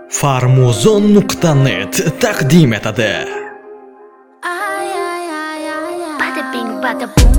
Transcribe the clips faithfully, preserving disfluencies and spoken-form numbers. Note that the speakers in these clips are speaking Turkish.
Farmuzon nokta net taqdim etadi. Bada bing bada boom.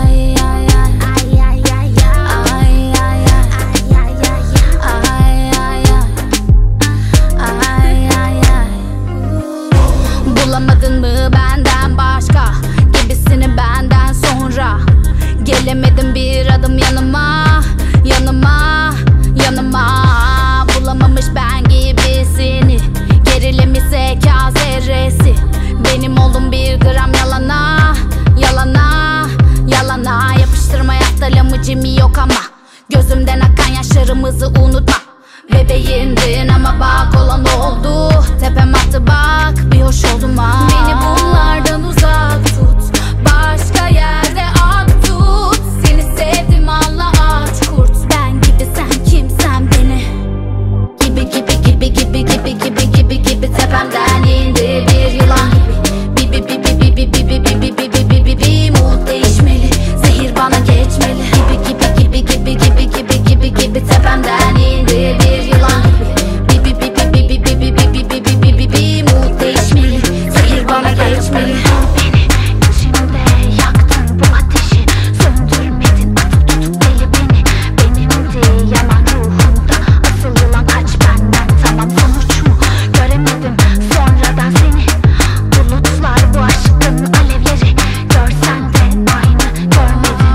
Bulamadın mı benden başka gibisini benden sonra? Gelemedim bir adım yanıma, yanıma, yanıma. Bulamamış ben gibisini, gerilim ise kâr zerresi. Benim oğlum bir gram yalana, yalana, yalana. Yapıştırma yapta lamıcım yok ama gözümden akan yaşlarımızı unutma. Bebeğimdin ama bak olan oldu. Tepem attı bak, bir hoş oldum ha. Beni bunlardan uzak tut, başka yerde ak tut. Seni sevdim Allah aç kurt. Ben gibi sen kimsen beni. Gibi gibi gibi gibi gibi gibi gibi gibi tepemden indi bir yılan gibi. Bi bi bi bi bi bi bi bi bi bi bi bi bi bi mood değişmeli, zehir bana geçmeli. Gibi gibi gibi gibi gibi gibi gibi gibi tepemden indi bir yılan gibi. Bi bi bi bi bi bi bi bi bi bi bi bi bi bi mood değişmeli, zehir bana geçmeli. Beni içimde yaktın bu ateşi, söndürmedin atıp tutup deli beni. Benimdi yanan ruhumda, asıl yılan kaç benden. Tamam sonuç mu göremedim sonradan seni. Bulutlar bu aşkın alevleri, görsen de aynı görmedin,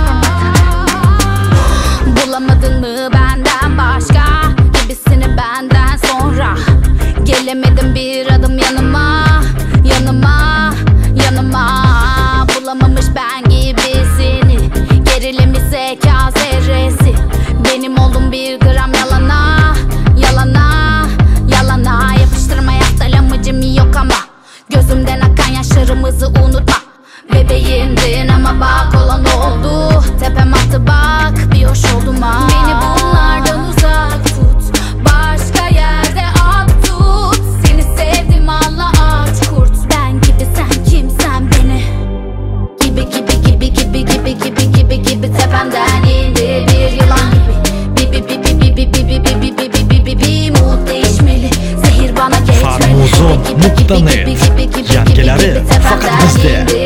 yapamadın. Bulamadın mı benden başka gibisini benden sonra? Gelemedim bir adım yanıma, yanıma, yanıma. Bulamamış ben gibisini, gerilim ise kâr zerresi. Benim oğlum bir gram yalana, yalana, yalana. Yapıştırma yapta lamıcım yok ama gözümden akan yaşlarımızı unutma. Bebeğimdin ama bak olan oldu. Tepem attı bak, bir hoş oldum ha. Beni bunlardan uzak tut, başka yerde ak tut. Seni sevdim Allah aç kurt. Ben gibi sen kimsen beni. Gibi gibi gibi gibi gibi gibi gibi gibi tepemden indi bir yılan gibi. Bi bi bi bi bi bi bi bi bi bi bi bi bi bi mood değişmeli, zehir bana geçmeli. Farmuzon nokta net yangileri fakat bizde.